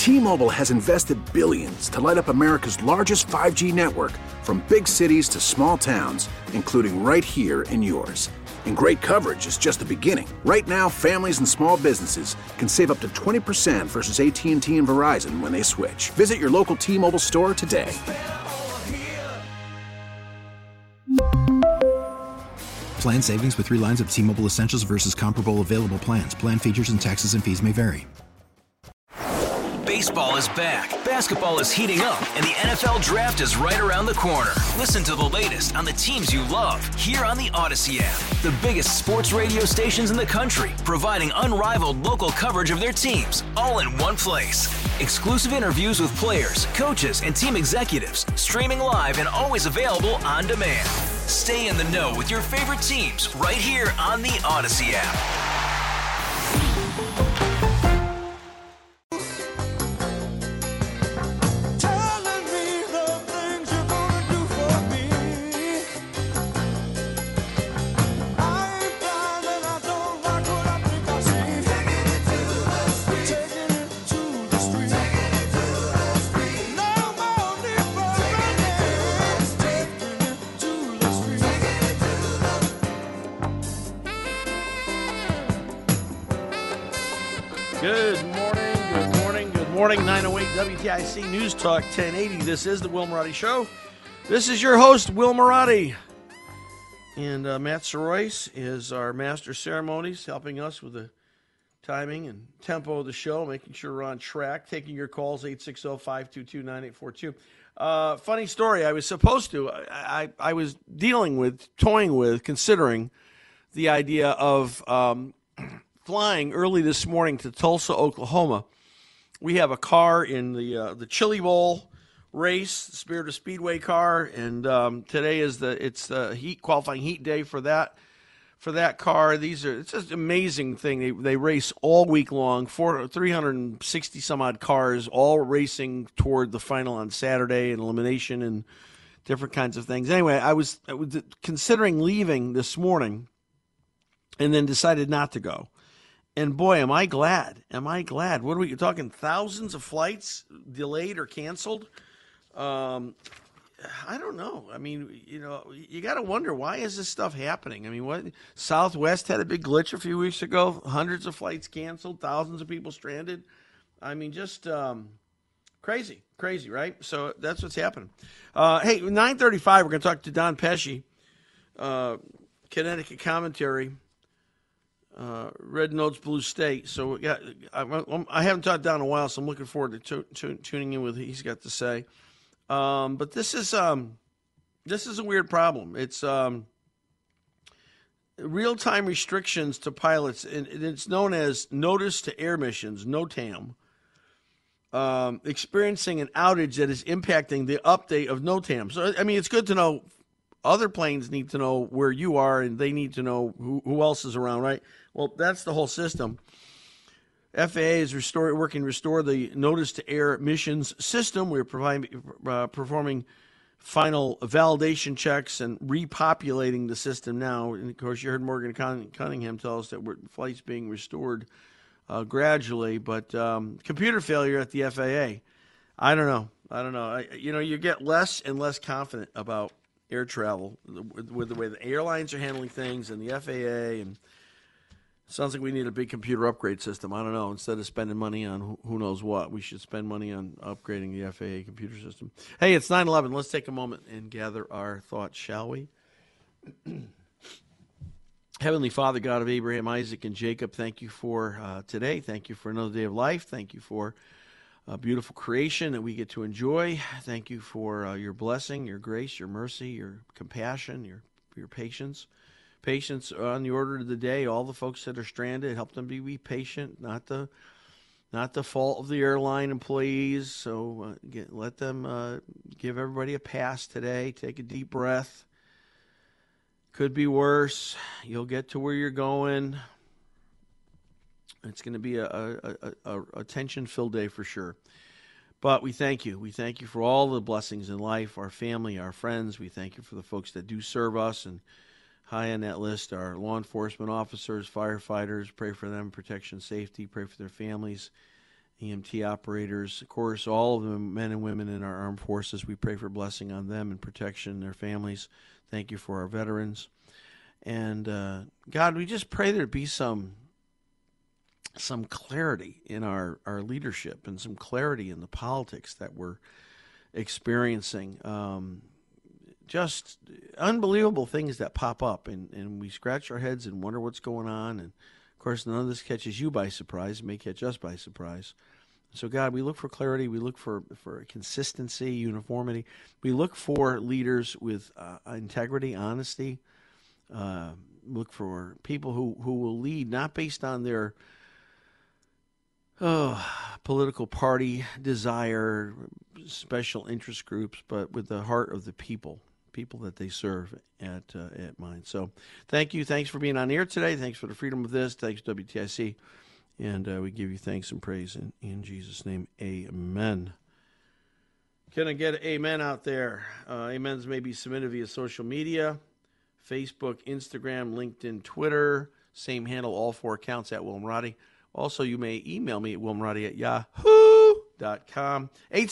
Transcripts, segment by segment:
T-Mobile has invested billions to light up America's largest 5G network, from big cities to small towns, including right here in yours. And great coverage is just the beginning. Right now, families and small businesses can save up to 20% versus AT&T and Verizon when they switch. Visit your local T-Mobile store today. Plan savings with 3 lines of T-Mobile Essentials versus comparable available plans. Plan features and taxes and fees may vary. Baseball is back, basketball is heating up, and the NFL Draft is right around the corner. Listen to the latest on the teams you love here on the Odyssey app. The biggest sports radio stations in the country, providing unrivaled local coverage of their teams, all in one place. Exclusive interviews with players, coaches, and team executives, streaming live and always available on demand. Stay in the know with your favorite teams right here on the Odyssey app. Good morning, 908 WTIC News Talk 1080. This is the Will Marotti Show. This is your host, Will Marotti. And Matt Soroyce is our master of ceremonies, helping us with the timing and tempo of the show, making sure we're on track, taking your calls, 860-522-9842. Funny story, I was supposed to, I was toying with, considering the idea of flying early this morning to Tulsa, Oklahoma. We have a car in the Chili Bowl race, the Spirit of Speedway car, and today is the qualifying heat day for that car. It's just an amazing thing. They race all week long, 360 some odd cars, all racing toward the final on Saturday and elimination and different kinds of things. Anyway, I was considering leaving this morning, and then decided not to go. And boy, am I glad. What are we talking? Thousands of flights delayed or canceled? I don't know. I mean, you got to wonder, why is this stuff happening? I mean, what? Southwest had a big glitch a few weeks ago. Hundreds of flights canceled, thousands of people stranded. I mean, just crazy, right? So that's what's happening. Hey, 9:35, we're going to talk to Don Pesce, Connecticut commentary. Red Notes, Blue State. So yeah, I haven't talked Don in a while, so I'm looking forward to tuning in with what he's got to say. But this is a weird problem. It's real-time restrictions to pilots, and it's known as Notice to Air Missions, NOTAM, experiencing an outage that is impacting the update of NOTAM. So, I mean, it's good to know. Other planes need to know where you are, and they need to know who else is around, right? Well, that's the whole system. FAA is working to restore the Notice to Air Missions system. We're performing final validation checks and repopulating the system now. And, of course, you heard Morgan Cunningham tell us that flights being restored gradually. But computer failure at the FAA, I don't know. You get less and less confident about air travel with the way the airlines are handling things and the FAA, and it sounds like we need a big computer upgrade system. I don't know. Instead of spending money on who knows what, we should spend money on upgrading the FAA computer system. Hey, it's 9/11. Let's take a moment and gather our thoughts, shall we? Heavenly Father, God of Abraham, Isaac, and Jacob, thank you for today. Thank you for another day of life. Thank you for a beautiful creation that we get to enjoy. Thank you for your blessing, your grace, your mercy, your compassion, your patience. Patience on the order of the day. All the folks that are stranded, help them be patient, not the fault of the airline employees. So let them give everybody a pass today. Take a deep breath. Could be worse. You'll get to where you're going. It's going to be a tension-filled day for sure. But we thank you. We thank you for all the blessings in life, our family, our friends. We thank you for the folks that do serve us. And high on that list, our law enforcement officers, firefighters. Pray for them, protection, safety. Pray for their families. EMT operators, of course, all of the men and women in our armed forces. We pray for blessing on them and protection, their families. Thank you for our veterans. And God, we just pray there be some clarity in our leadership and some clarity in the politics that we're experiencing. Just unbelievable things that pop up, and we scratch our heads and wonder what's going on. And, of course, none of this catches you by surprise. It may catch us by surprise. So, God, we look for clarity. We look for consistency, uniformity. We look for leaders with integrity, honesty. Look for people who will lead not based on their political party desire, special interest groups, but with the heart of the people that they serve at mind. So thank you. Thanks for being on air today. Thanks for the freedom of this. Thanks, WTIC. And we give you thanks and praise in Jesus' name. Amen. Can I get an amen out there? Amens may be submitted via social media, Facebook, Instagram, LinkedIn, Twitter. Same handle, all 4 accounts at Will Marotti. Also, you may email me at willmarotti@yahoo.com.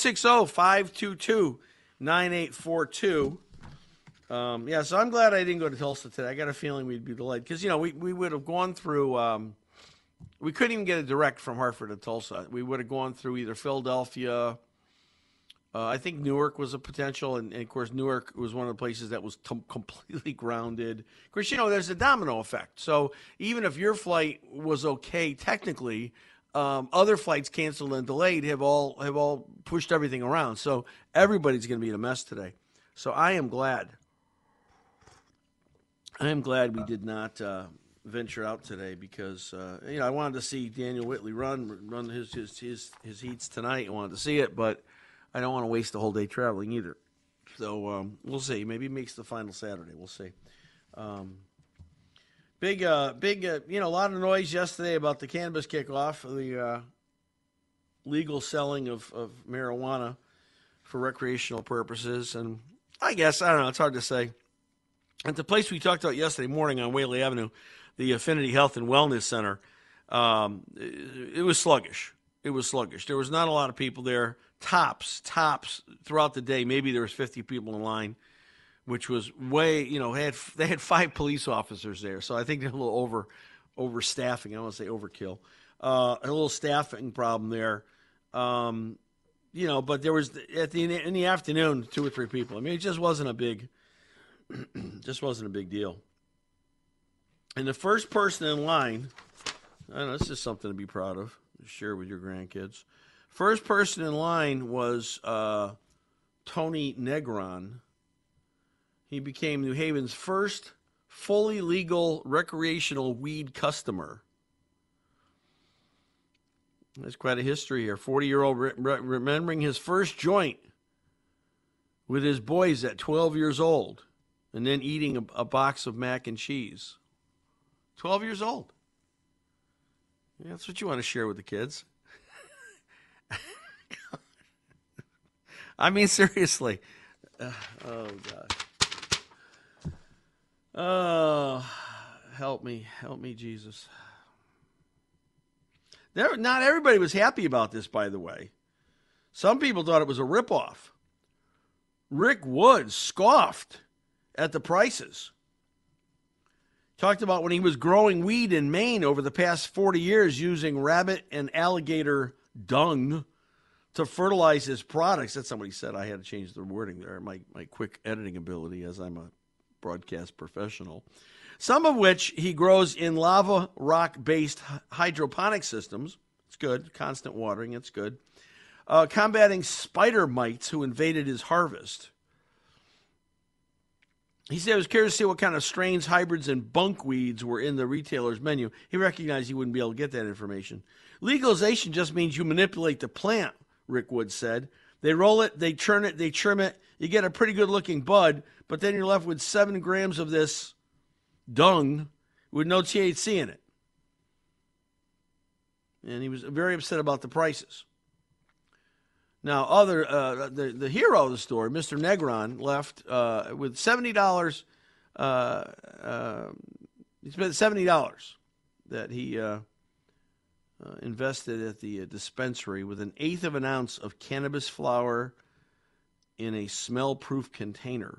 860-522-9842. So I'm glad I didn't go to Tulsa today. I got a feeling we'd be delayed because, we would have gone through, we couldn't even get a direct from Hartford to Tulsa. We would have gone through either Philadelphia, I think Newark was a potential, and of course Newark was one of the places that was completely grounded. Of course, there's a domino effect. So even if your flight was okay technically, other flights canceled and delayed have all pushed everything around. So everybody's going to be in a mess today. So I am glad we did not venture out today because I wanted to see Daniel Whitley run his heats tonight. I wanted to see it, but I don't want to waste the whole day traveling either. So we'll see. Maybe he makes the final Saturday. We'll see. Big, a lot of noise yesterday about the cannabis kickoff, the legal selling of marijuana for recreational purposes. And I guess, I don't know, it's hard to say. At the place we talked about yesterday morning on Whaley Avenue, the Affinity Health and Wellness Center, it was sluggish. It was sluggish. There was not a lot of people there. Tops throughout the day. Maybe there was 50 people in line, which was way, they had 5 police officers there. So I think they're a little overstaffing. I don't want to say overkill. A little staffing problem there. But there was in the afternoon 2 or 3 people. I mean, it just wasn't a big deal. And the first person in line, I don't know, this is something to be proud of. Share with your grandkids. First person in line was Tony Negron. He became New Haven's first fully legal recreational weed customer. That's quite a history here. 40-year-old remembering his first joint with his boys at 12 years old and then eating a box of mac and cheese. 12 years old. Yeah, that's what you want to share with the kids. I mean, seriously. Oh, God. Oh, help me, Jesus. Not everybody was happy about this, by the way. Some people thought it was a ripoff. Rick Woods scoffed at the prices. Talked about when he was growing weed in Maine over the past 40 years using rabbit and alligator dung to fertilize his products. That's somebody said. I had to change the wording there. My quick editing ability as I'm a broadcast professional. Some of which he grows in lava rock-based hydroponic systems. It's good. Constant watering. It's good. Combating spider mites who invaded his harvest. He said he was curious to see what kind of strains, hybrids, and bunkweeds were in the retailer's menu. He recognized he wouldn't be able to get that information. Legalization just means you manipulate the plant, Rick Woods said. They roll it, they churn it, they trim it. You get a pretty good-looking bud, but then you're left with 7 grams of this dung with no THC in it. And he was very upset about the prices. Now, the hero of the story, Mr. Negron, left with $70. He spent $70 that he invested at the dispensary with 1/8 of an ounce of cannabis flower in a smell-proof container.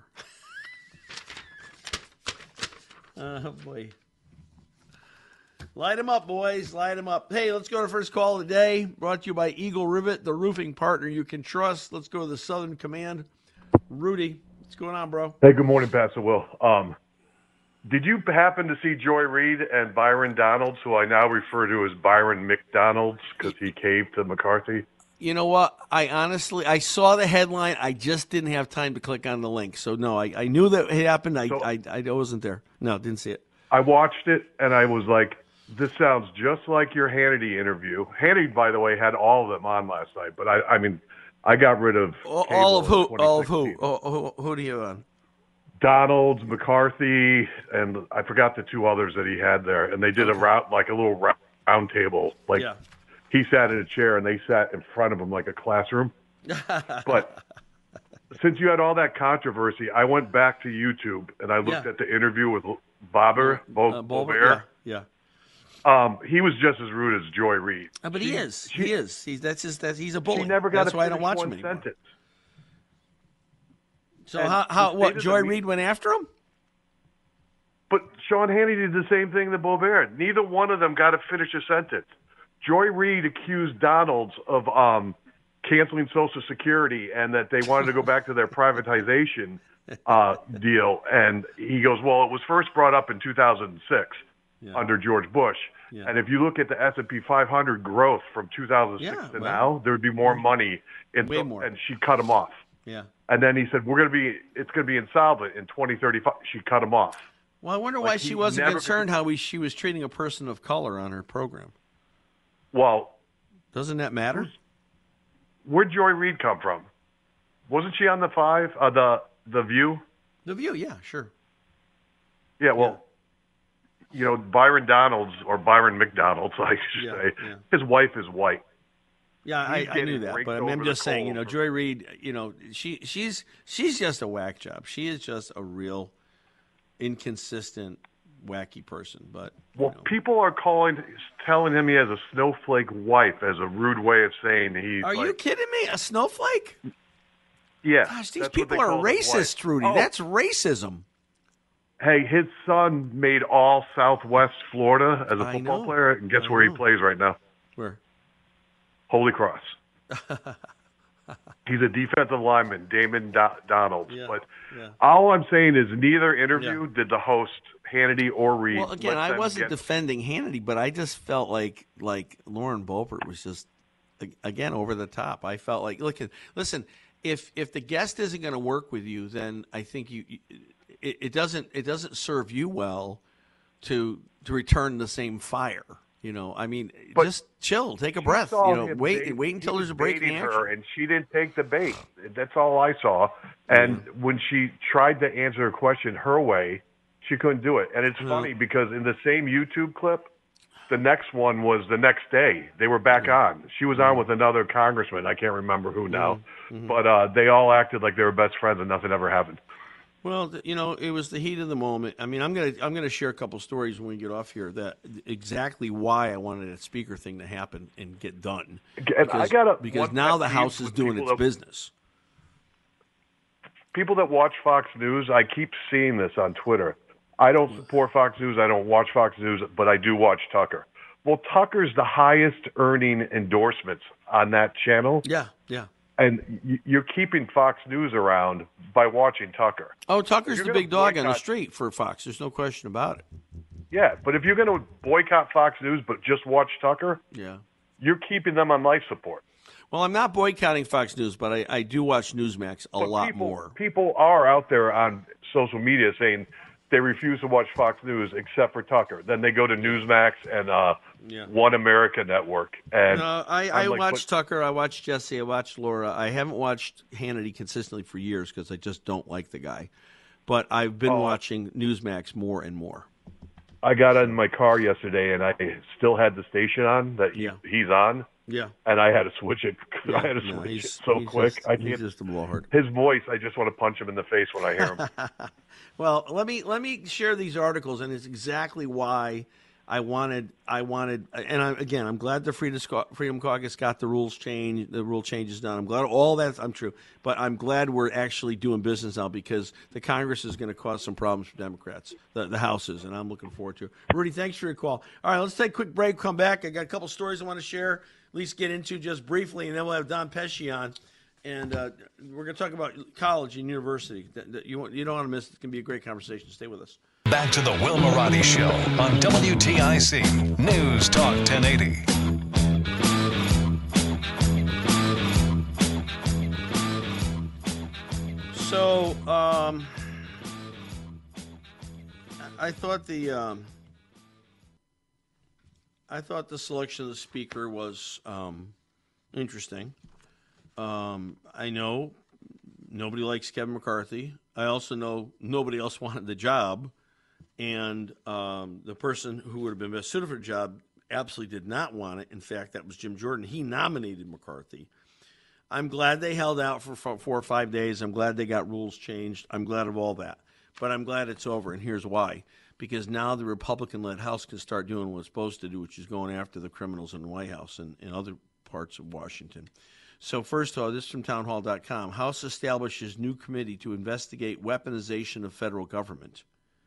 Oh, boy. Light them up, boys. Light them up. Hey, let's go to first call of the day. Brought to you by Eagle Rivet, the roofing partner you can trust. Let's go to the Southern Command. Rudy, what's going on, bro? Hey, good morning, Pastor Will. Did you happen to see Joy Reid and Byron Donalds, who I now refer to as Byron McDonald's because he caved to McCarthy? You know what? I saw the headline. I just didn't have time to click on the link. So, no, I knew that it happened. I wasn't there. No, didn't see it. I watched it, and I was like, this sounds just like your Hannity interview. Hannity, by the way, had all of them on last night, but I got rid of all of who? All of who? Who do you have on? Donalds, McCarthy, and I forgot the two others that he had there, and they did a little round table. He sat in a chair, and they sat in front of him like a classroom. But since you had all that controversy, I went back to YouTube, and I looked at the interview with Boebert. Yeah. He was just as rude as Joy Reid. But he is. He's a bully. She never got That's why I don't watch him anymore. Sentence. So what? Joy Reid went after him? But Sean Hannity did the same thing to Boebert. Neither one of them got to finish a sentence. Joy Reid accused Donalds of canceling Social Security and that they wanted to go back to their privatization deal. And he goes, well, it was first brought up in 2006 under George Bush. Yeah. And if you look at the S&P 500 growth from 2006 to now, there would be more money. Way more. And she cut him off. Yeah. And then he said, it's going to be insolvent in 2035. She cut him off. Well, I wonder why she wasn't concerned how she was treating a person of color on her program. Well, doesn't that matter? Where'd Joy Reid come from? Wasn't she on the the View? The View, yeah, sure. Yeah, well, Byron Donalds or Byron McDonald's, I should say, his wife is white. Yeah, I knew that, but I'm just saying, Joy Reid, she's just a whack job. She is just a real inconsistent, wacky person. But people are telling him he has a snowflake wife as a rude way of saying he's. Are you kidding me? A snowflake? Yeah. Gosh, these people are racist, Rudy. That's racism. Hey, his son made all Southwest Florida as a football player, and guess where he plays right now? Where? Holy Cross. He's a defensive lineman, Damon Donalds. Yeah, but all I'm saying is neither interview did the host, Hannity or Reid. Well, again, I wasn't defending Hannity, but I just felt like Lauren Boebert was just, again, over the top. I felt like, listen, if the guest isn't going to work with you, then I think it doesn't serve you well to return the same fire. Just chill, take a breath. Wait until there's a break in the action. Her, and she didn't take the bait. That's all I saw. And when she tried to answer a question her way, she couldn't do it. And it's funny because in the same YouTube clip, the next one was the next day. They were back on. She was on with another congressman. I can't remember who now. But they all acted like they were best friends and nothing ever happened. Well, it was the heat of the moment. I mean, I'm gonna share a couple stories when we get off here that exactly why I wanted that speaker thing to happen and get done. Because now the House is doing its business. People that watch Fox News, I keep seeing this on Twitter. I don't support Fox News. I don't watch Fox News, but I do watch Tucker. Well, Tucker's the highest earning endorsements on that channel. Yeah. And you're keeping Fox News around by watching Tucker. Oh, Tucker's the big dog on the street for Fox. There's no question about it. Yeah, but if you're going to boycott Fox News but just watch Tucker, you're keeping them on life support. Well, I'm not boycotting Fox News, but I do watch Newsmax a lot more. People are out there on social media saying they refuse to watch Fox News except for Tucker. Then they go to Newsmax and One America Network. And I watch Tucker. I watch Jesse. I watch Laura. I haven't watched Hannity consistently for years because I just don't like the guy. But I've been watching Newsmax more and more. I got in my car yesterday, and I still had the station on that he's on. Yeah. And I had to switch it. I had to switch it so quick. He's just a blowhard. His voice, I just want to punch him in the face when I hear him. Well, let me share these articles, and it's exactly why I wanted, and I'm glad the Freedom Caucus got the rules changed, the rule changes done. I'm glad all that's true, but I'm glad we're actually doing business now because the Congress is going to cause some problems for Democrats, the houses, and I'm looking forward to it. Rudy, thanks for your call. All right, let's take a quick break, come back. I got a couple stories I want to share, at least get into just briefly, and then we'll have Don Pesci on. And we're going to talk about college and university. You don't want to miss it. It's going to be a great conversation. Stay with us. Back to the Will Marotti Show on WTIC News Talk 1080. So, I thought the selection of the speaker was interesting. I know nobody likes Kevin McCarthy. I also know nobody else wanted the job. And the person who would have been best suited for the job absolutely did not want it. In fact, that was Jim Jordan. He nominated McCarthy. I'm glad they held out for 4 or 5 days. I'm glad they got rules changed. I'm glad of all that. But I'm glad it's over, and here's why. Because now the Republican-led House can start doing what it's supposed to do, which is going after the criminals in the White House and in other parts of Washington. So first of all, this is from townhall.com. House establishes new committee to investigate weaponization of federal government.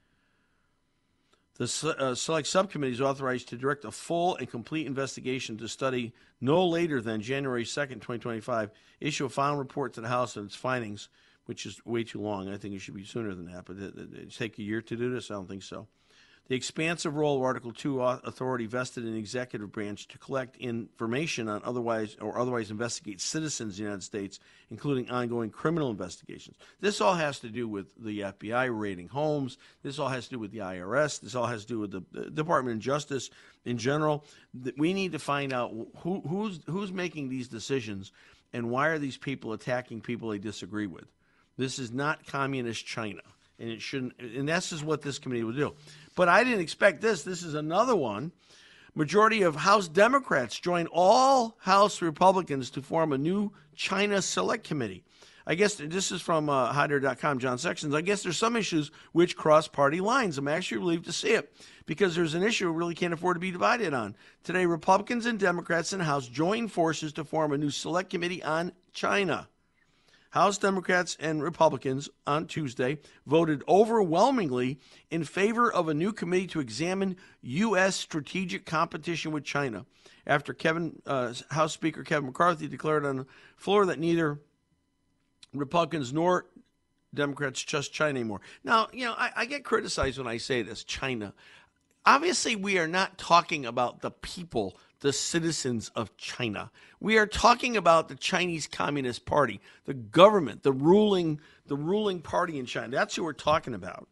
The select subcommittee is authorized to direct a full and complete investigation to study no later than January 2nd, 2025, issue a final report to the House and its findings, which is way too long. I think it should be sooner than that, but it take a year to do this? I don't think so. The expansive role of Article 2 authority vested in the executive branch to collect information on otherwise investigate citizens of the United States, including ongoing criminal investigations. This all has to do with the FBI raiding homes. This all has to do with the IRS. This all has to do with the Department of Justice in general. We need to find out who's making these decisions and why are these people attacking people they disagree with. This is not communist China, and it shouldn't. And this is what this committee will do. But I didn't expect this. This is another one. Majority of House Democrats join all House Republicans to form a new China Select Committee. I guess this is from Hider.com, John Sexton. I guess there's some issues which cross party lines. I'm actually relieved to see it because there's an issue we really can't afford to be divided on. Today, Republicans and Democrats in the House join forces to form a new Select Committee on China. House Democrats and Republicans on Tuesday voted overwhelmingly in favor of a new committee to examine U.S. strategic competition with China after House Speaker Kevin McCarthy declared on the floor that neither Republicans nor Democrats trust China anymore. Now, I get criticized when I say this, China. Obviously, we are not talking about the people, the citizens of China. We are talking about the Chinese Communist Party, the government, the ruling party in China. That's who we're talking about.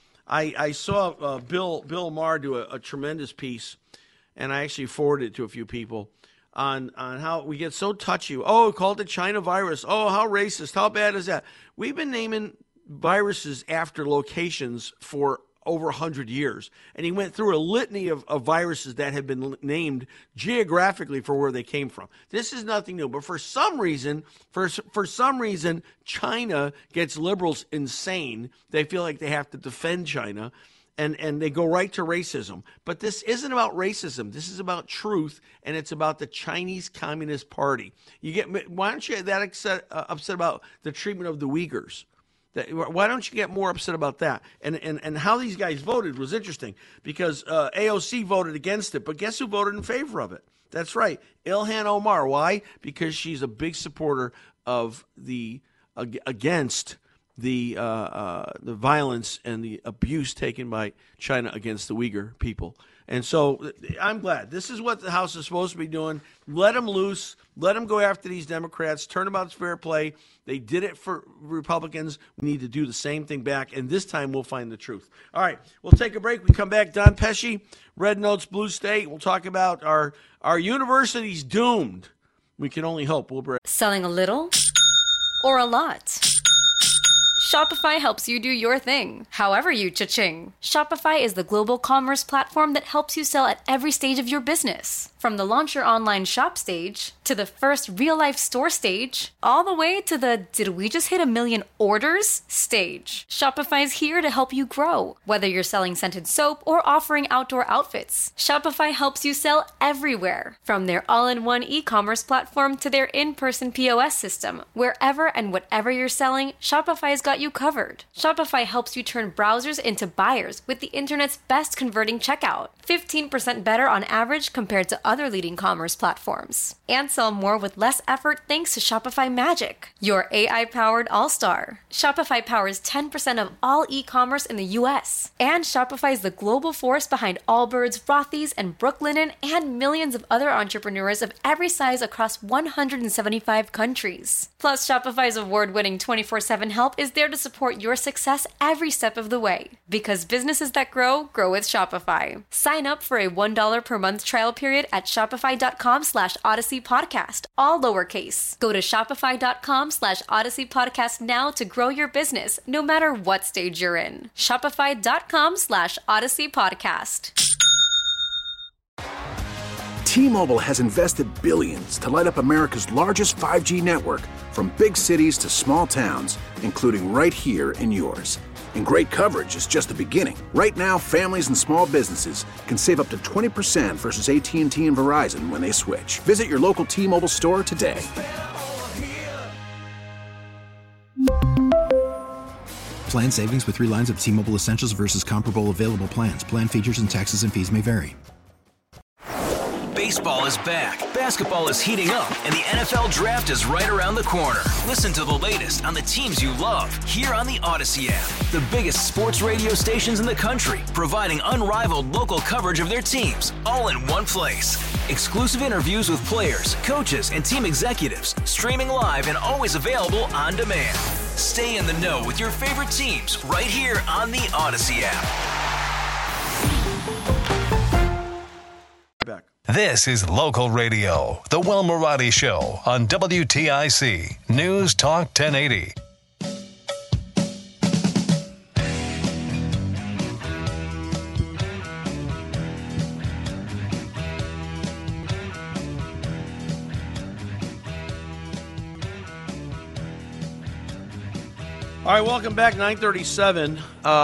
I saw Bill Maher do a tremendous piece, and I actually forwarded it to a few people on how we get so touchy. Oh, called the China virus. Oh, how racist. How bad is that? We've been naming viruses after locations for over 100 years. And he went through a litany of viruses that had been named geographically for where they came from. This is nothing new. But for some reason, China gets liberals insane. They feel like they have to defend China. And they go right to racism. But this isn't about racism. This is about truth, and it's about the Chinese Communist Party. Why aren't you that upset about the treatment of the Uyghurs? Why don't you get more upset about that? And how these guys voted was interesting because AOC voted against it, but guess who voted in favor of it? That's right, Ilhan Omar. Why? Because she's a big supporter of against the violence and the abuse taken by China against the Uyghur people. And so I'm glad. This is what the House is supposed to be doing. Let them loose. Let them go after these Democrats. Turnabout's fair play. They did it for Republicans. We need to do the same thing back, and this time we'll find the truth. All right, we'll take a break. We come back. Don Pesci, Red Notes, Blue State. We'll talk about our universities doomed. We can only hope. We'll break. Selling a little or a lot? Shopify helps you do your thing, however you cha-ching. Shopify is the global commerce platform that helps you sell at every stage of your business. From the launch your online shop stage, to the first real-life store stage, all the way to the did we just hit 1 million orders stage. Shopify's here to help you grow. Whether you're selling scented soap or offering outdoor outfits, Shopify helps you sell everywhere. From their all-in-one e-commerce platform to their in-person POS system, wherever and whatever you're selling, Shopify's got you covered. Shopify helps you turn browsers into buyers with the internet's best converting checkout. 15% better on average compared to other leading commerce platforms. And sell more with less effort thanks to Shopify Magic, your AI-powered all-star. Shopify powers 10% of all e-commerce in the U.S. And Shopify is the global force behind Allbirds, Rothy's, and Brooklinen, and millions of other entrepreneurs of every size across 175 countries. Plus, Shopify's award-winning 24/7 help is there to support your success every step of the way. Because businesses that grow, grow with Shopify. Sign up for a $1 per month trial period at shopify.com/Odyssey Podcast, all lowercase. Go to shopify.com/Odyssey Podcast now to grow your business, no matter what stage you're in. Shopify.com/Odyssey Podcast. T-Mobile has invested billions to light up America's largest 5G network, from big cities to small towns, including right here in yours. And great coverage is just the beginning. Right now, families and small businesses can save up to 20% versus AT&T and Verizon when they switch. Visit your local T-Mobile store today. Plan savings with 3 lines of T-Mobile Essentials versus comparable available plans. Plan features and taxes and fees may vary. Baseball is back, basketball is heating up, and the NFL Draft is right around the corner. Listen to the latest on the teams you love here on the Odyssey app. The biggest sports radio stations in the country, providing unrivaled local coverage of their teams, all in one place. Exclusive interviews with players, coaches, and team executives, streaming live and always available on demand. Stay in the know with your favorite teams right here on the Odyssey app. Back. This is local radio, The Will Marotti Show on WTIC News Talk 1080. All right, welcome back, 9:37.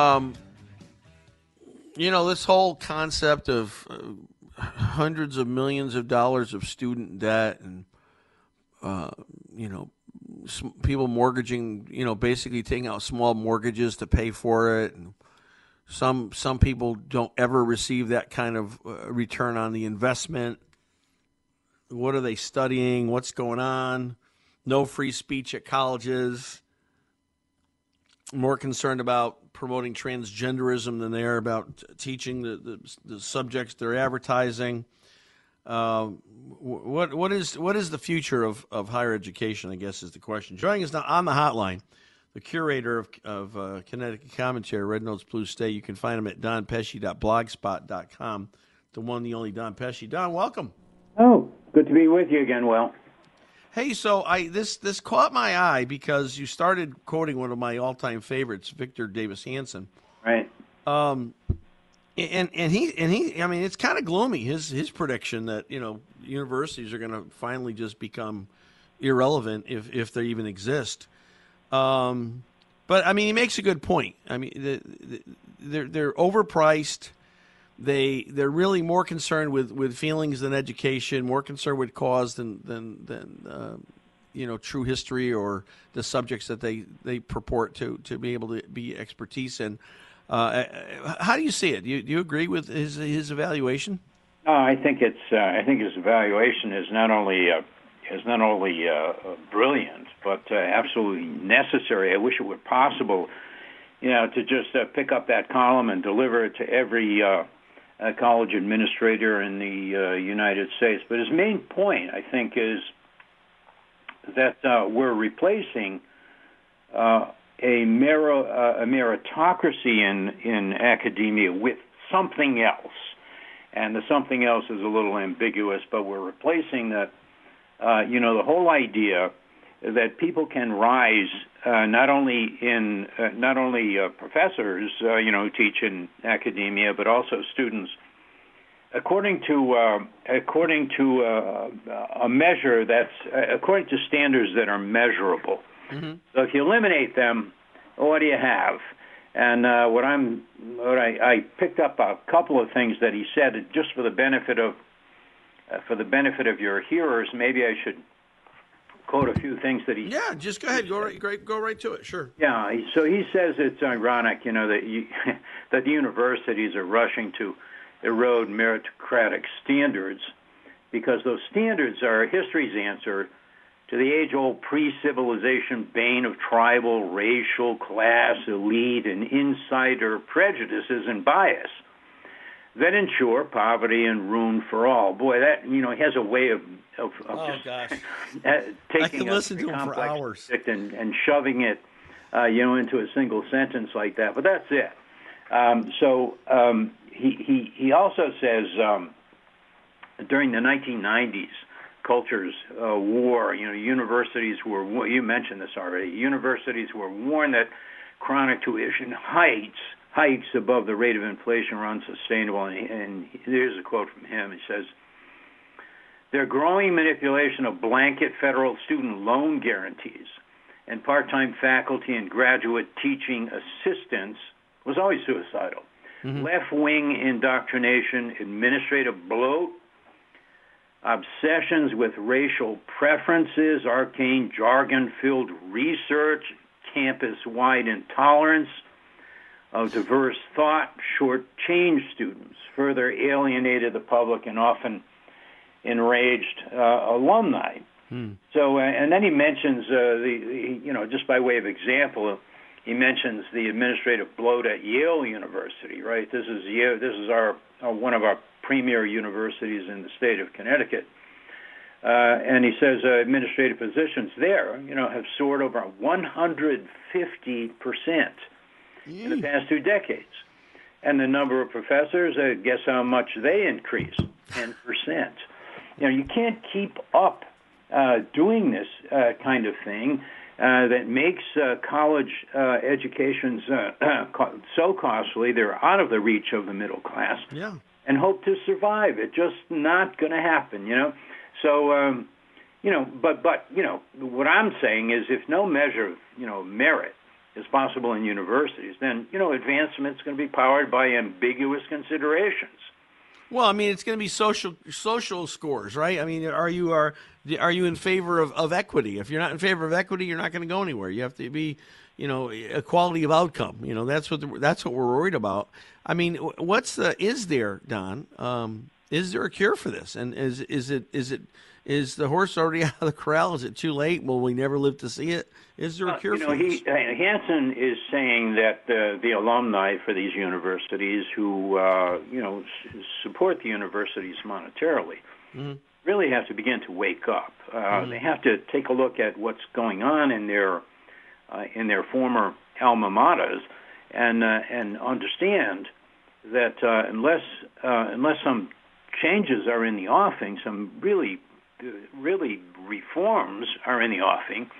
This whole concept of hundreds of millions of dollars of student debt and, people mortgaging, basically taking out small mortgages to pay for it. And some people don't ever receive that kind of return on the investment. What are they studying? What's going on? No free speech at colleges. More concerned about promoting transgenderism than they are about teaching the subjects they're advertising. What is the future of higher education, I guess, is the question. Joining us now on the hotline, the curator of Connecticut Commentary, Red Notes Blue State. You can find him at donpesce.blogspot.com. The one, the only Don Pesce. Don, welcome. Oh, good to be with you again, Will. Hey, so this caught my eye because you started quoting one of my all-time favorites, Victor Davis Hanson. Right. And he I mean, it's kind of gloomy, his prediction that, universities are going to finally just become irrelevant if they even exist. But I mean, he makes a good point. I mean, they're overpriced. They're really more concerned with feelings than education, more concerned with cause than true history or the subjects that they purport to be able to be expertise in. How do you see it? Do you agree with his evaluation? I think his evaluation is not only brilliant, but absolutely necessary. I wish it were possible, to just pick up that column and deliver it to every college administrator in the United States. But his main point, I think, is that we're replacing a meritocracy in academia with something else. And the something else is a little ambiguous, but we're replacing that. The whole idea that people can rise not only professors, who teach in academia, but also students, according to a measure that's according to standards that are measurable. Mm-hmm. So if you eliminate them, what do you have? And I picked up a couple of things that he said, just for the benefit of your hearers. Maybe I should quote a few things that he. Yeah, just go ahead. Go right to it. Sure. Yeah. So he says it's ironic, that that the universities are rushing to erode meritocratic standards, because those standards are history's answer to the age-old pre-civilization bane of tribal, racial, class, elite, and insider prejudices and bias that ensure poverty and ruin for all. Boy, that he has a way of taking a complex subject and shoving it, into a single sentence like that. But that's it. He also says during the 1990s. Culture's war, universities were, you mentioned this already, universities were warned that chronic tuition hikes above the rate of inflation were unsustainable. And here's a quote from him. He says, "Their growing manipulation of blanket federal student loan guarantees and part-time faculty and graduate teaching assistants was always suicidal. Mm-hmm. Left-wing indoctrination, administrative bloat, obsessions with racial preferences, arcane jargon-filled research, campus-wide intolerance of diverse thought shortchanged students, further alienated the public and often enraged alumni." So, and then he mentions just by way of example, he mentions the administrative bloat at Yale University. Right, this is our one of our premier universities in the state of Connecticut. And he says administrative positions there, have soared over 150% in the past 2 decades. And the number of professors, guess how much they increased? 10%. You can't keep up doing this kind of thing that makes college educations so costly they're out of the reach of the middle class. Yeah. And hope to survive. It's just not going to happen, So, but what I'm saying is, if no measure of, merit is possible in universities, then, advancement's going to be powered by ambiguous considerations. Well, I mean, it's going to be social scores, right? I mean, are you in favor of equity? If you're not in favor of equity, you're not going to go anywhere. You have to be, equality of outcome. That's what we're worried about. I mean, is there, Don? Is there a cure for this? And is the horse already out of the corral? Is it too late? Will we never live to see it? Is there a cure for this? Hansen is saying that the alumni for these universities who support the universities monetarily really have to begin to wake up. They have to take a look at what's going on in their former alma maters and understand that unless some changes are in the offing, some really reforms are in the offing,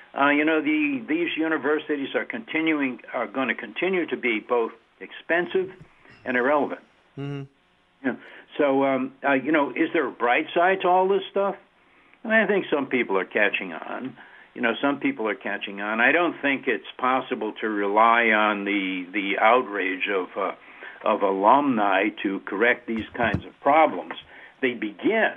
these universities are going to continue to be both expensive and irrelevant. Mm-hmm. So, is there a bright side to all this stuff? I think some people are catching on. Some people are catching on. I don't think it's possible to rely on the outrage of alumni to correct these kinds of problems. They begin,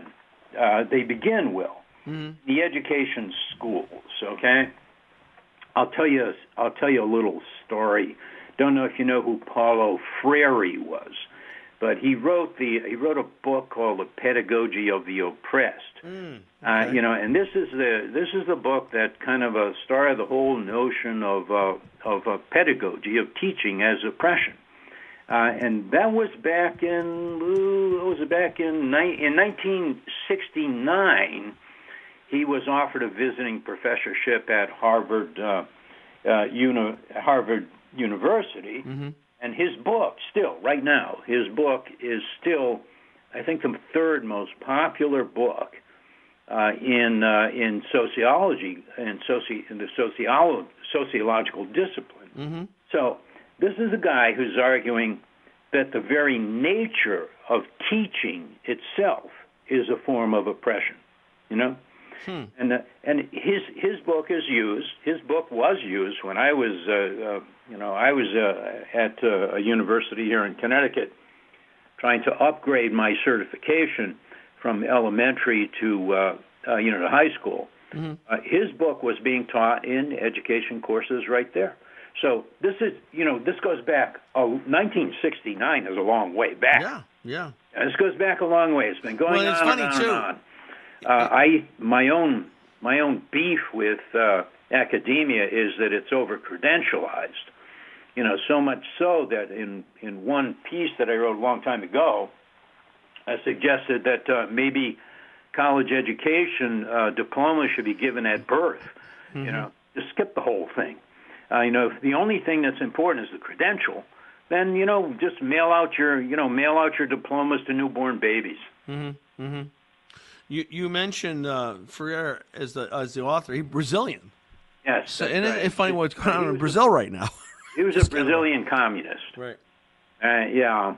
Will, the education schools. Okay, I'll tell you a little story. Don't know if you know who Paulo Freire was, but he wrote a book called The Pedagogy of the Oppressed. Okay. And this is the book that kind of started the whole notion of a pedagogy of teaching as oppression. And that was back in 1969. He was offered a visiting professorship at Harvard University, and his book is still, I think, the third most popular book in sociology and in the sociological discipline. Mm-hmm. So this is a guy who's arguing that the very nature of teaching itself is a form of oppression. And his book is used. His book was used when I was at a university here in Connecticut, trying to upgrade my certification from elementary to high school. Mm-hmm. His book was being taught in education courses right there. So this is, this goes back. 1969 is a long way back. Yeah. This goes back a long way. It's been going it's on funny and on too. and on. My own beef with academia is that it's over credentialized. So much so that in one piece that I wrote a long time ago, I suggested that maybe college education diploma should be given at birth. Mm-hmm. Just skip the whole thing. If the only thing that's important is the credential, then just mail out your diplomas to newborn babies. Mm-hmm. Mm-hmm. You mentioned Freire as the author. He's Brazilian. Yes. So, and it's funny what's going on in Brazil right now. He was a Brazilian communist. Right. Yeah.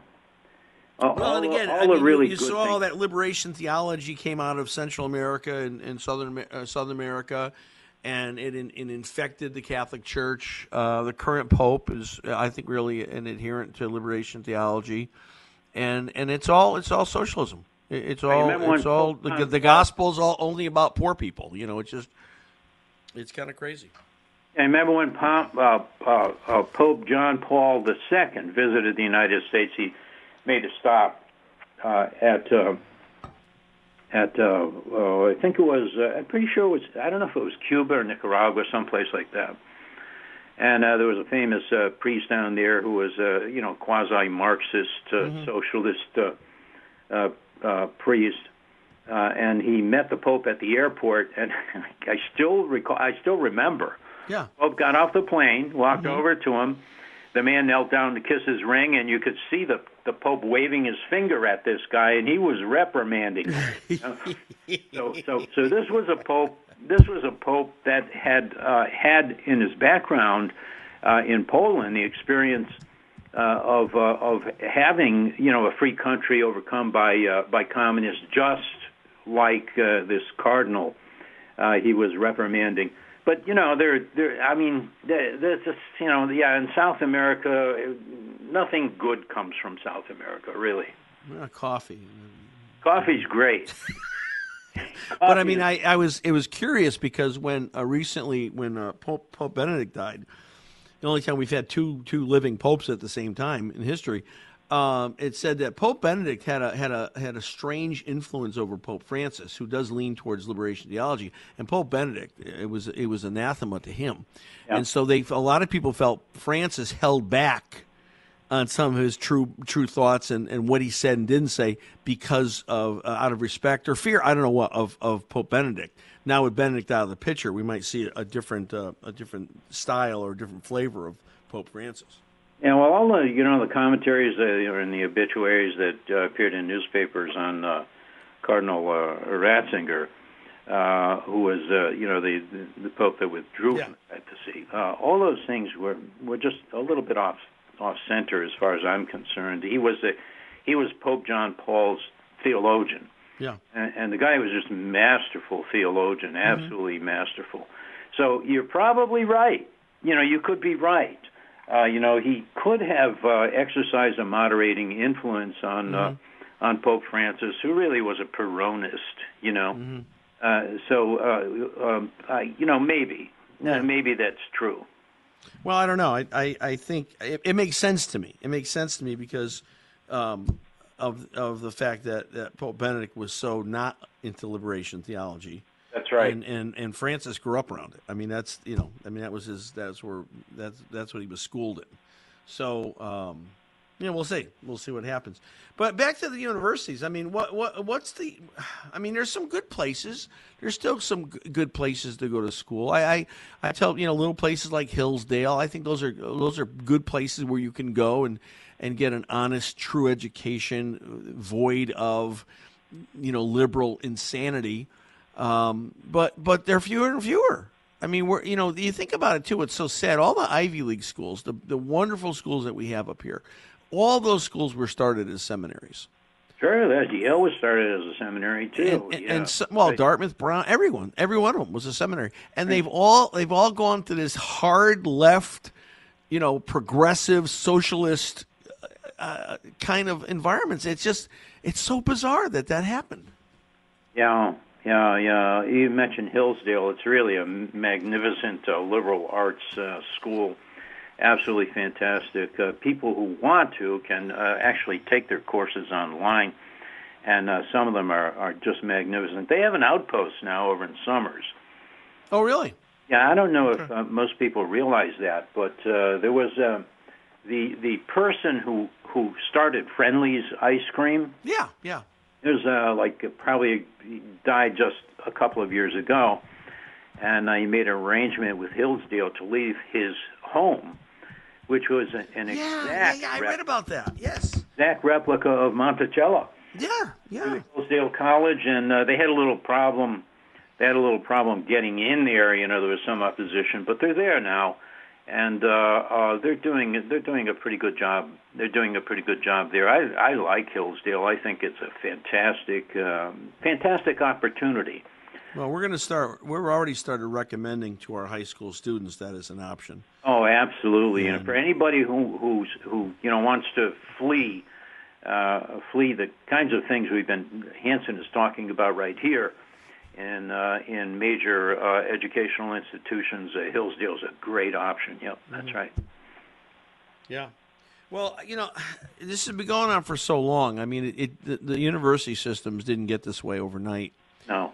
You saw all that liberation theology came out of Central America and Southern America, and it infected the Catholic Church. The current Pope is, I think, really an adherent to liberation theology, and it's all socialism. The gospel's all only about poor people. It's kind of crazy. I remember when Pope John Paul II visited the United States. He made a stop at I think it was. I'm pretty sure it was. I don't know if it was Cuba or Nicaragua, someplace like that. And there was a famous priest down there who was quasi-Marxist, socialist priest, and he met the Pope at the airport. And I still remember. Yeah. Pope got off the plane, walked over to him. The man knelt down to kiss his ring, and you could see the Pope waving his finger at this guy, and he was reprimanding him. So this was a Pope. This was a Pope that had in his background in Poland the experience of having a free country overcome by communists, just like this cardinal he was reprimanding. But there's just in South America, nothing good comes from South America, really. Coffee. Coffee's great. But I mean, it was curious because when recently when Pope Benedict died, the only time we've had two living popes at the same time in history, it said that Pope Benedict had a strange influence over Pope Francis, who does lean towards liberation theology, and Pope Benedict it was anathema to him, and so a lot of people felt Francis held back on some of his true thoughts and what he said and didn't say because of out of respect or fear, I don't know what, of Pope Benedict. Now with Benedict out of the picture, we might see a different style or a different flavor of Pope Francis. Yeah, well, all the commentaries or in the obituaries that appeared in newspapers on Cardinal Ratzinger, who was the Pope that withdrew from the papacy. All those things were just a little bit off center as far as I'm concerned. He was Pope John Paul's theologian. Yeah, and the guy was just a masterful theologian, absolutely masterful. So you're probably right. You could be right. He could have exercised a moderating influence on Pope Francis, who really was a Peronist. Maybe that's true. Well, I don't know. I think it makes sense to me. It makes sense to me because of the fact that Pope Benedict was so not into liberation theology. That's right. And Francis grew up around it. I mean, that was that's what he was schooled in. So, we'll see. We'll see what happens. But back to the universities. I mean, there's some good places. There's still some good places to go to school. I tell, little places like Hillsdale, I think those are good places where you can go and get an honest, true education, void of, liberal insanity. But they're fewer and fewer. I mean, you think about it too. It's so sad. All the Ivy League schools, the wonderful schools that we have up here, all those schools were started as seminaries. Sure, that Yale was started as a seminary too. Dartmouth, Brown, every one of them was a seminary, and they've all gone to this hard left, progressive socialist kind of environments. It's so bizarre that happened. Yeah. You mentioned Hillsdale. It's really a magnificent liberal arts school. Absolutely fantastic. People who want to can actually take their courses online, and some of them are just magnificent. They have an outpost now over in Summers. Oh, really? Yeah, I don't know if most people realize that, but there was the person who started Friendly's Ice Cream. Yeah. It was probably died just a couple of years ago, and he made an arrangement with Hillsdale to leave his home, which was an exact I read about that. Yes, exact replica of Monticello. Yeah. Hillsdale College, and they had a little problem. They had a little problem getting in there. There was some opposition, but they're there now, and they're doing a pretty good job. They're doing a pretty good job there. I like Hillsdale. I think it's a fantastic opportunity. Well, we're already started recommending to our high school students that as an option. Oh, absolutely. And for anybody who wants to flee the kinds of things Hanson is talking about right here, in major educational institutions, Hillsdale's a great option. Yep, that's right. Yeah. Well, this has been going on for so long. I mean, the university systems didn't get this way overnight. No.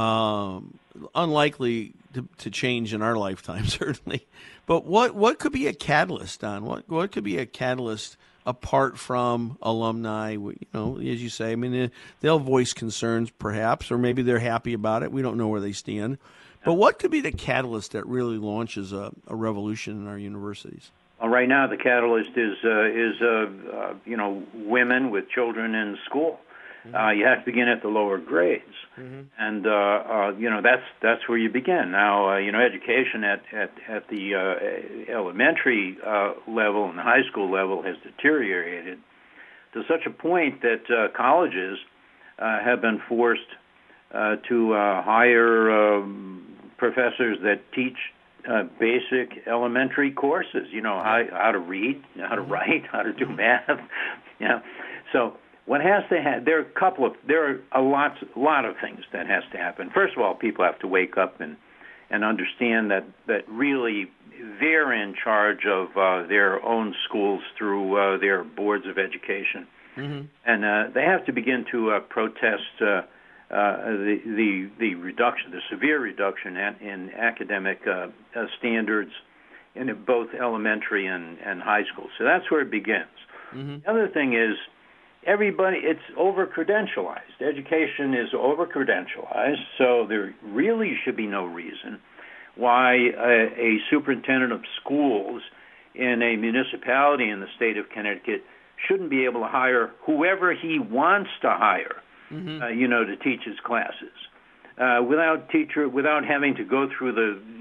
Unlikely to change in our lifetime, certainly. But what could be a catalyst, Don? What could be a catalyst apart from alumni? As you say, I mean, they'll voice concerns, perhaps, or maybe they're happy about it. We don't know where they stand. But what could be the catalyst that really launches a revolution in our universities? Well, right now, the catalyst is women with children in school. You have to begin at the lower grades, and that's where you begin. Now, education at the elementary level and the high school level has deteriorated to such a point that colleges have been forced to hire professors that teach basic elementary courses. How to read, how to write, how to do math. So. What has to happen? There are a lot of things that has to happen. First of all, people have to wake up and understand that really they're in charge of their own schools through their boards of education, and they have to begin to protest the reduction, the severe reduction in academic standards in both elementary and high school. So that's where it begins. The other thing is, it's over-credentialized. Education is over-credentialized, so there really should be no reason why a superintendent of schools in a municipality in the state of Connecticut shouldn't be able to hire whoever he wants to hire, to teach his classes, without having to go through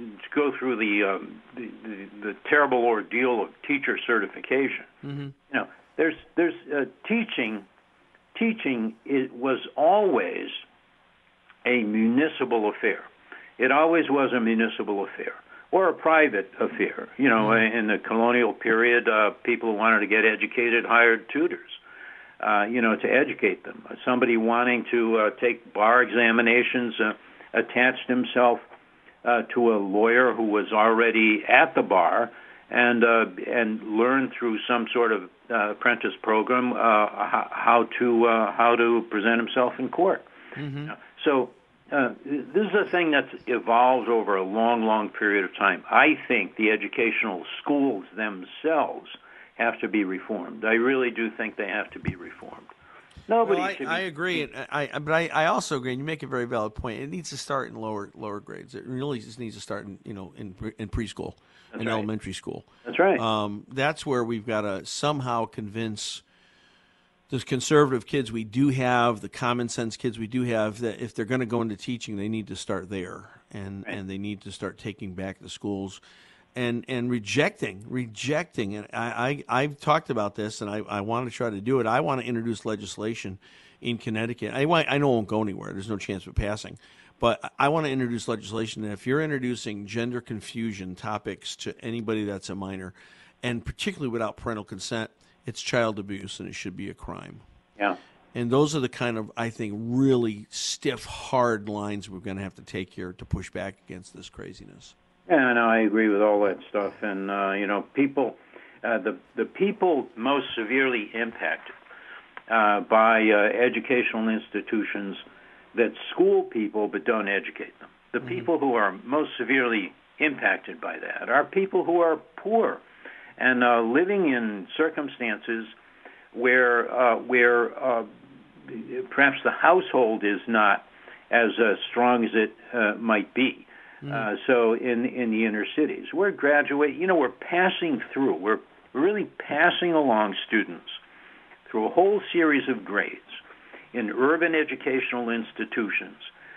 the terrible ordeal of teacher certification. There's teaching. Teaching was always a municipal affair. It always was a municipal affair or a private affair. In the colonial period, people who wanted to get educated hired tutors, to educate them. Somebody wanting to take bar examinations attached himself to a lawyer who was already at the bar and learn through some sort of apprentice program how to present himself in court. So this is a thing that's evolved over a long, long period of time. I think the educational schools themselves have to be reformed. I really do think they have to be reformed. I agree, but I also agree. And you make a very valid point. It needs to start in lower grades. It really just needs to start in preschool. In elementary school. That's right. That's where we've got to somehow convince those conservative kids we do have, the common sense kids we do have, that if they're going to go into teaching, they need to start there, and they need to start taking back the schools and rejecting. And I've talked about this, and I want to try to do it. I want to introduce legislation in Connecticut. I know it won't go anywhere. There's no chance of passing. But I want to introduce legislation that if you're introducing gender confusion topics to anybody that's a minor, and particularly without parental consent, it's child abuse, and it should be a crime. Yeah. And those are the kind of, I think, really stiff, hard lines we're going to have to take here to push back against this craziness. Yeah, no, I agree with all that stuff. And, people, the people most severely impacted by educational institutions that school people but don't educate them. The people who are most severely impacted by that are people who are poor and living in circumstances where perhaps the household is not as strong as it might be. So in the inner cities, we're we're passing through. We're really passing along students through a whole series of grades in urban educational institutions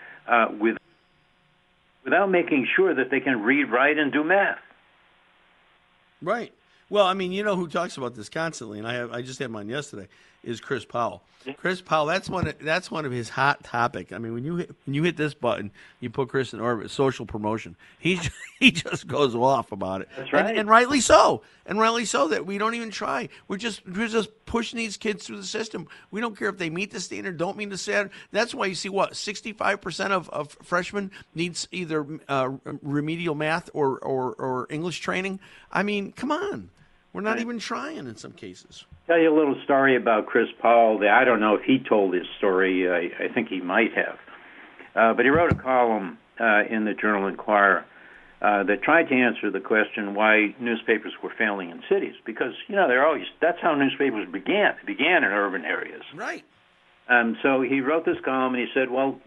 without making sure that they can read, write, and do math. Right. Well, I mean, you know who talks about this constantly, and I just had mine yesterday, is Chris Powell. Chris Powell, that's one of his hot topics. I mean, when you hit this button, you put Chris in orbit, social promotion. He just goes off about it. That's right. And rightly so. And rightly so, that we don't even try. We're just pushing these kids through the system. We don't care if they meet the standard, don't meet the standard. That's why you see 65% of freshmen needs either remedial math or English training. I mean, come on. We're not even trying in some cases. Tell you a little story about Chris Powell. I don't know if he told his story. I think he might have. But he wrote a column in the Journal Inquirer that tried to answer the question why newspapers were failing in cities. Because, that's how newspapers began. They began in urban areas. Right. So he wrote this column, and he said, well,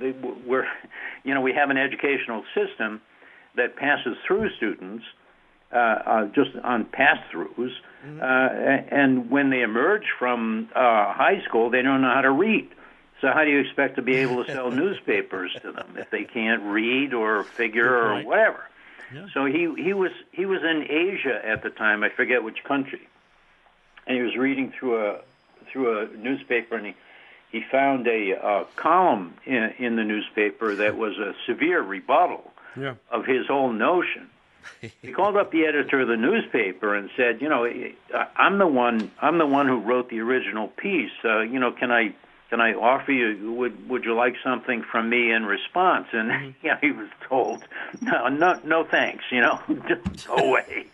we have an educational system that passes through students just on pass-throughs, and when they emerge from high school, they don't know how to read. So how do you expect to be able to sell newspapers to them if they can't read or figure or whatever? Yeah. So he was in Asia at the time. I forget which country, and he was reading through a newspaper, and he found a column in the newspaper that was a severe rebuttal of his whole notion. He called up the editor of the newspaper and said, I'm the one who wrote the original piece. Can I offer you? Would you like something from me in response? And he was told, no thanks. Just go away.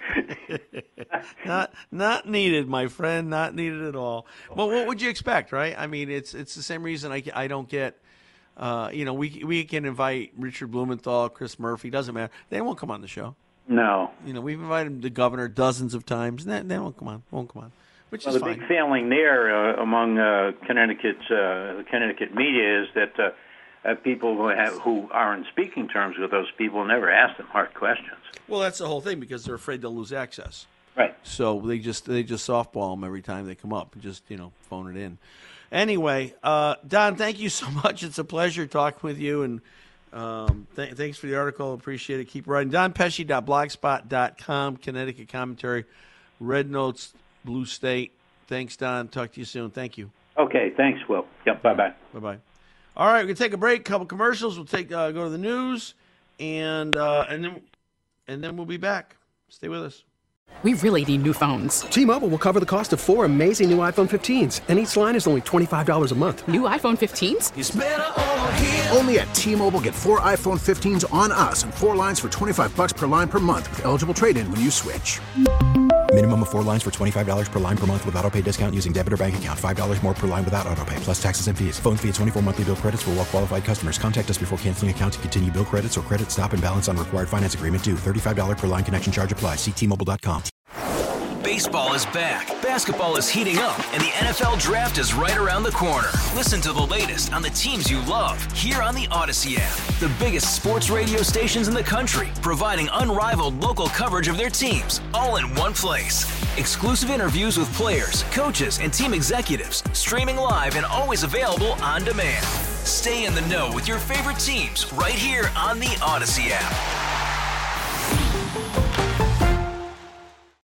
Not needed, my friend. Not needed at all. Well, what would you expect, right? I mean, it's the same reason I don't get. We can invite Richard Blumenthal, Chris Murphy. Doesn't matter. They won't come on the show. No. We've invited the governor dozens of times. They won't come on. Which is the fine. big failing there among Connecticut's Connecticut media is that people who are in speaking terms with those people never ask them hard questions. Well, that's the whole thing, because they're afraid they'll lose access. Right. So they just softball them every time they come up and just phone it in. Anyway, Don, thank you so much. It's a pleasure talking with you, and thanks for the article. Appreciate it. Keep writing. DonPesce.blogspot.com, Connecticut commentary, Red Notes, Blue State. Thanks, Don. Talk to you soon. Thank you. Okay. Thanks, Will. Yep. Bye-bye. Bye-bye. All right. We're going to take a break, couple commercials. We'll go to the news, and then we'll be back. Stay with us. We really need new phones. T-Mobile will cover the cost of 4 amazing new iPhone 15s, and each line is only $25 a month. New iPhone 15s? It's better over here. Only at T-Mobile, get 4 iPhone 15s on us and 4 lines for $25 per line per month with eligible trade-in when you switch. Minimum of 4 lines for $25 per line per month with autopay discount using debit or bank account. $5 more per line without autopay, plus taxes and fees. Phone fee at 24 monthly bill credits for well-qualified customers. Contact us before canceling account to continue bill credits or credit stop and balance on required finance agreement due. $35 per line connection charge applies. See T-Mobile.com. Baseball is back, basketball is heating up, and the NFL Draft is right around the corner. Listen to the latest on the teams you love here on the Odyssey app. The biggest sports radio stations in the country, providing unrivaled local coverage of their teams, all in one place. Exclusive interviews with players, coaches, and team executives, streaming live and always available on demand. Stay in the know with your favorite teams right here on the Odyssey app.